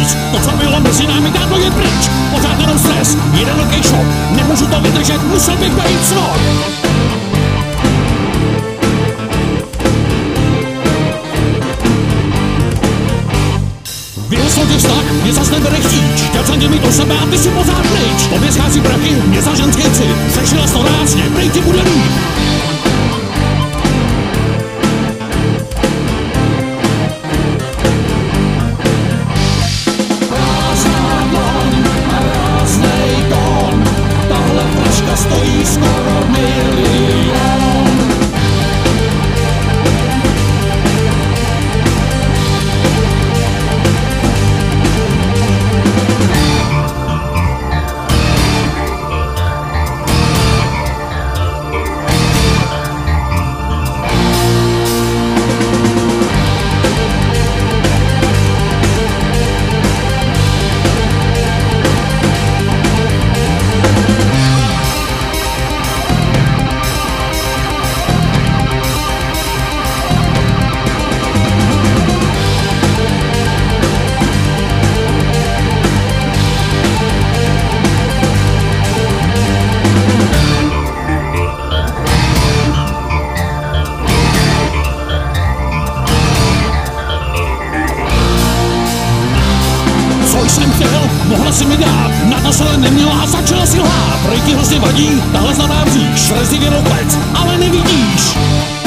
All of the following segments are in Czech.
víc. To, co bylo mezi námi, dávno je pryč. Pořád jenom stres, jeden velký šok. Nemůžu to vydržet, musel bych být cvok. Vyrostl tě vztah, mě zas nebere chtíč. Chtěl jsem tě mít o sebe a ty si pořád pryč. Tobě schází prachy, mě za ženský cit. Sešila to rázně, prej ti bude líp. Prázdná dlaň a ráznej tón. Tahle flaška stojí skoro milion. Jsem chtěl, mohla si mi dát, na to se neměla a začala si lhát. Prej ti hrozně vadí, tahle zlatá bříš, srezivě ropec, ale nevidíš.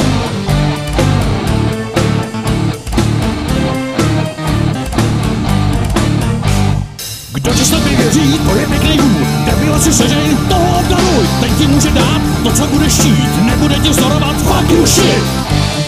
Kdo ti snad věří, to je pěkný hůd, debila si sežej, toho obdaruj, ten ti může dát to, co budeš chtít, nebude ti vzorovat, fuck you shit.